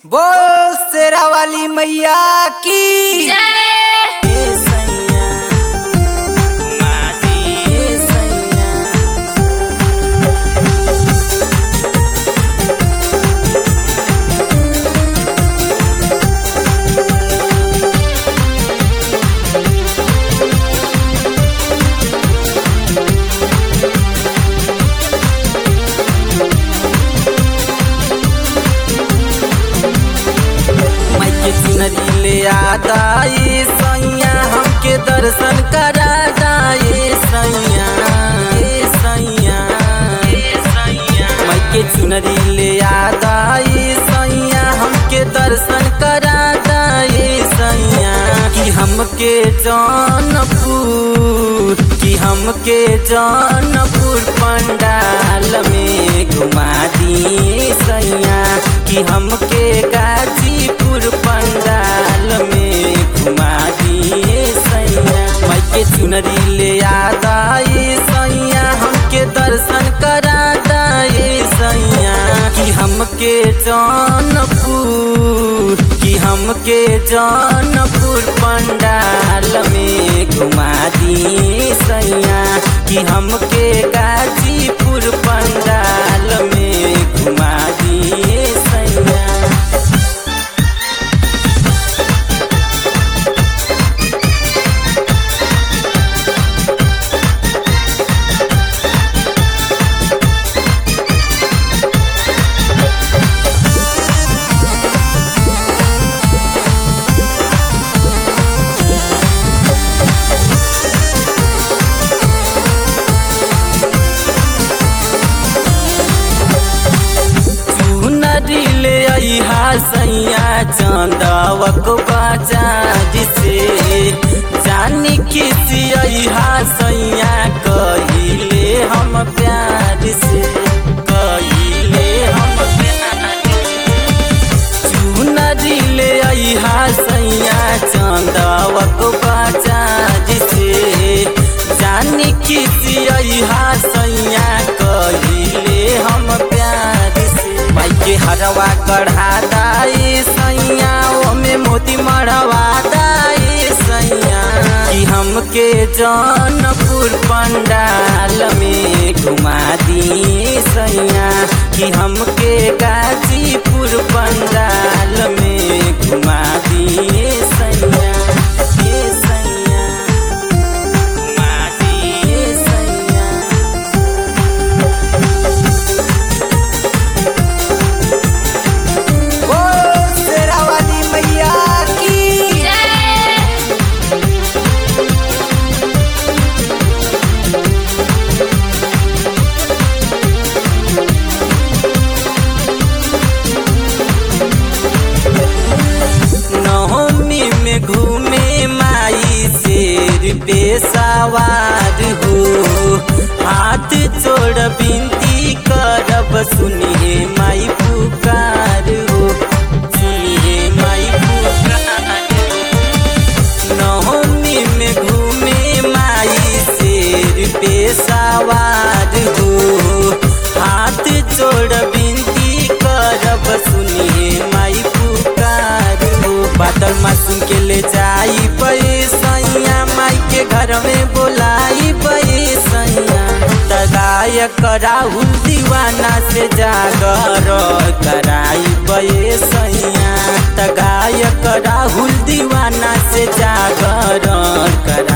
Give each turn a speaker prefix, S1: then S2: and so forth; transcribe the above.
S1: बोल शेरा वाली मैया की ले आदाई सैया हमके दर्शन करा दाए सैया मैं के चुनरी ले आदाई सैया हमके दर्शन करा दाए सैया कि हमके जौनपुर पंडाल में घुमा दी सैया कि हमके गाजीपुर पंडाल में घुमा दिए सैया मैं के चुनरी ले आदाई सैया हमके दर्शन करा दाए सैया कि हमके जौनपुर पंडाल में घुमा दिए सैया कि हमके गाजीपुर पंडाल में घुमा दिए सैया। सैया चंदवक बाजार से जानी किसी सैया कहिले हम प्यार से चुनरी ले सैया चंदवक बाजार से जानी किसी सैया कहिले हम प्यार से माई के हरवा कढ़ा दाई सैया ओमे मोती मढ़वा दाई सैया कि हमके जौनपुर पंडाल में घुमा दी सैया कि हमके गाजीपुर पंडाल में घुमा दी सैया। घूमे माई शेर पे सवार हो हाथ जोड़ बिनती करब सुनिए माई पुकार हो नवमी में घूमे माई शेर पे सवार हो हाथ जोड़ बिनती करब सुनिए माई पुकार हो बादल मासूम के ले जाई पैसैया माई के घर में बोलाई पैसैया गायक राहुल दीवाना से जागर कराई पैसैया गायक राहुल दीवाना से जागर करा